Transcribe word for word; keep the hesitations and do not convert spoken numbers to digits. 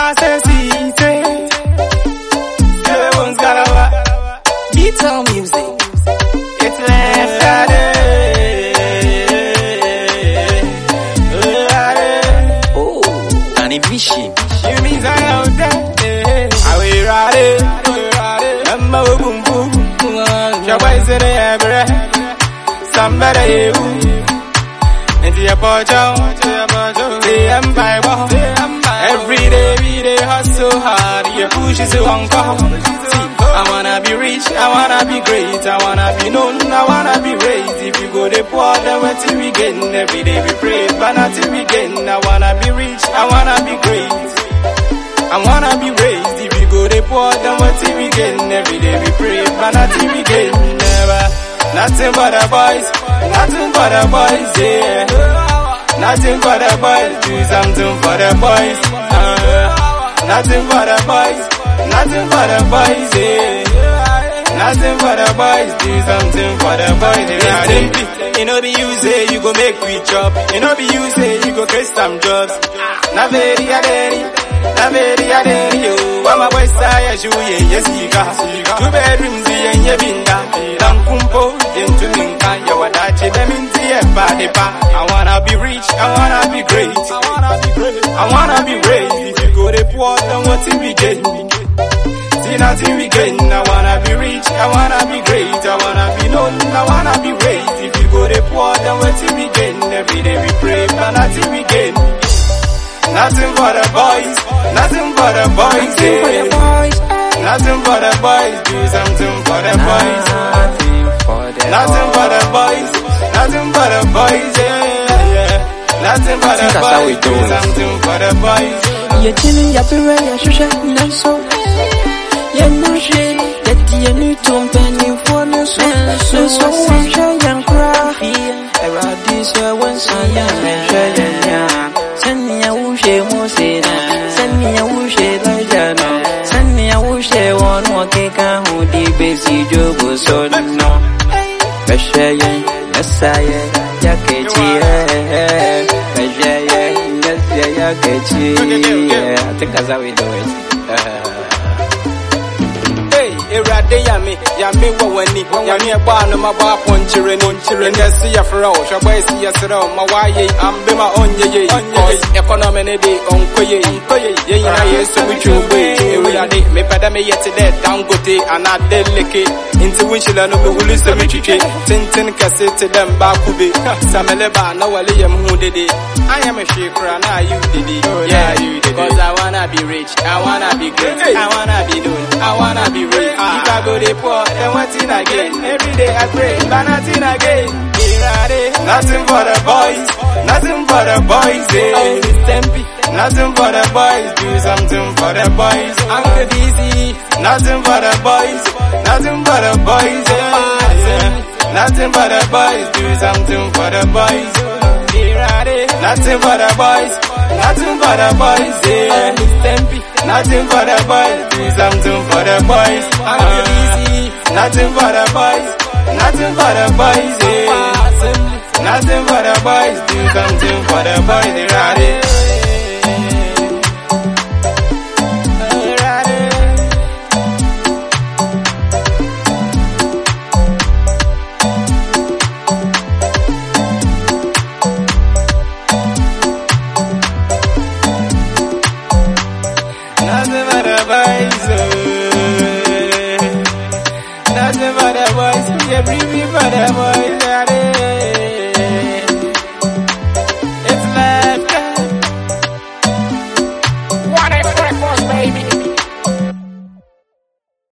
Asesite, Skeleton's Galawa, Detail Music, it's left at it. Oh, Danny Bishi, you mean I out there? I will ride it, I'm a boom boom, Shabai said ever, somebody you, and the Apache, the Empire. Every day, we day hustle hard, you push it to uncle. See, I wanna be rich, I wanna be great, I wanna be known, I wanna be raised. If you go the poor, then what till we get? Every day we pray, but not till we get. I wanna be rich, I wanna be great, I wanna be raised. If you go the poor, then what till we get? Every day we pray, but not till we get. Never, nothing but the boys, nothing but the boys, yeah. Nothing for the boys, do something for the boys. Uh, nothing for the boys, nothing for the boys, yeah. Nothing for the boys, do something for the boys. Yeah. You know be you say you go make we chop. You know be you say you go create some jobs. Na very aderi, na very aderi yo. Wa ma boys say you ye yes you got. Two bedrooms ye ye binda. Dan kumpo into minka ya wadachi dem inti e ba de ba. I wanna be rich, I wanna be great, I wanna be great, I wanna be raised. If you go the poor, then what till we get? See nothing we get. I wanna be rich, I wanna be great, I wanna be known, I wanna be raised. If you go the poor, then what till we get? Every day we pray, but nothing we get. Nothing but the boys, nothing but the boys, yeah. Nothing but the boys, do something for the boys. Nothing but the boys, nothing but the boys, yeah. Nothing but the boys, do something for the boys. You're chilling, you're pretty, you're sure, you're so. You're no shit, that you're new to penny for no so. No so, I'm sure you're crying. I ride this way once a year, I'm sure you're. Send me a wish, Mosina. Send me a wish, Lajano. Send me a wish, one more cake, and who deep is you, Joe, so no. Beshaye, Messiah, Yakechi, Beshaye, yes, Yakechi. I think that's how we do it. Hey, Erade Yami, Yami Wawani, Yami Abana, my bar puncher and uncher and yes, see a fro, Shabai see a sero, Mawaye, I'm Bima on ye, on ye, economy day, on Koye, Koye, Yana, yes, which you way, we are the Mepadame yet today, down gote, and not delicate, into which you learn who listen to me, Tintin cassette to them, Bakubi, Sameleba, no, Liam, who did it. I am a shaker, and I you did it, yeah, you did, because I wanna be rich, I wanna be great, I wanna be known, I wanna be rich. If I go the poor, then what's in again? Every day I pray, but nothing again. Nothing for the boys, nothing for the boys, yeah. Nothing for the boys, do something for the boys. I'm the D C. Nothing for the boys, nothing for the boys, yeah. Nothing for the boys, do something for the boys. Nothing for the boys, nothing for the boys, yeah. Nothing for the boys, do something for the boys. I'm the D C. Nothing for the boys, nothing for the boys, yeah. Nothing for the boys, do something for the boys. They ride it. Nothing but the boys, nothing but the boys, yeah, bring me for the boys.